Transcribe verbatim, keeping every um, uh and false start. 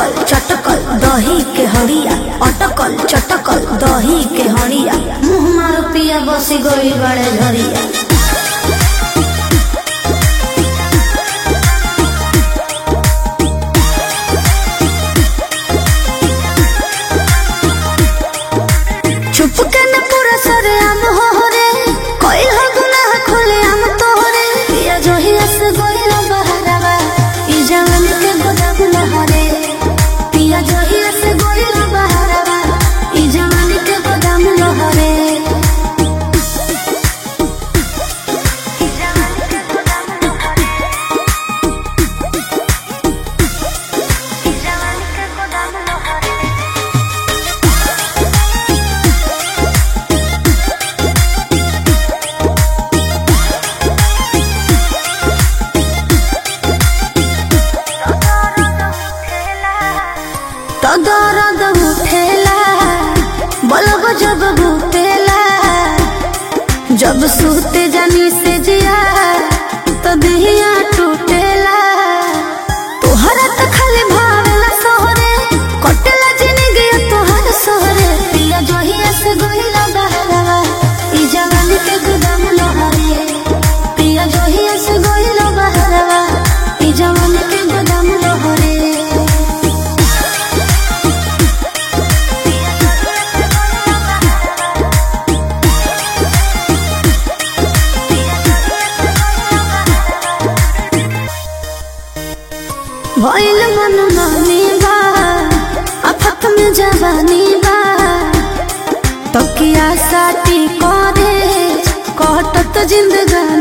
अटकल चटकल दही के हड़िया अटकल चटकल दही के हड़िया मुँह मारो पिया बसी गई बड़े झरिया। चुप के न पूरा सरे आम हो रे कोई हो गुनाह खोले आम तोहरे पिया जो ही हंस गई बहरवा ई जवानी के गोदाम लहरे पिया जो ही हंस गई बहरवा ई जवानी के गोदाम लहरे। तो दर्द उठेला बलब जब भूतेला जब सूते जानी से जिया तो दिहिया टूटेला तोहरा तो खाली भावेला सोहरे कटेला जिंदगी तोहर सोहरे पिया जोहिया से गोहिला बहरवा ई जवानी के गोदाम लहरे पिया जोहिया से गोहिला बहरवा ई जवानी के गोदाम लहरे। भइल मन मानी बा आफत में जवानी बा तकिया साथी करे कटत जिंदगानी।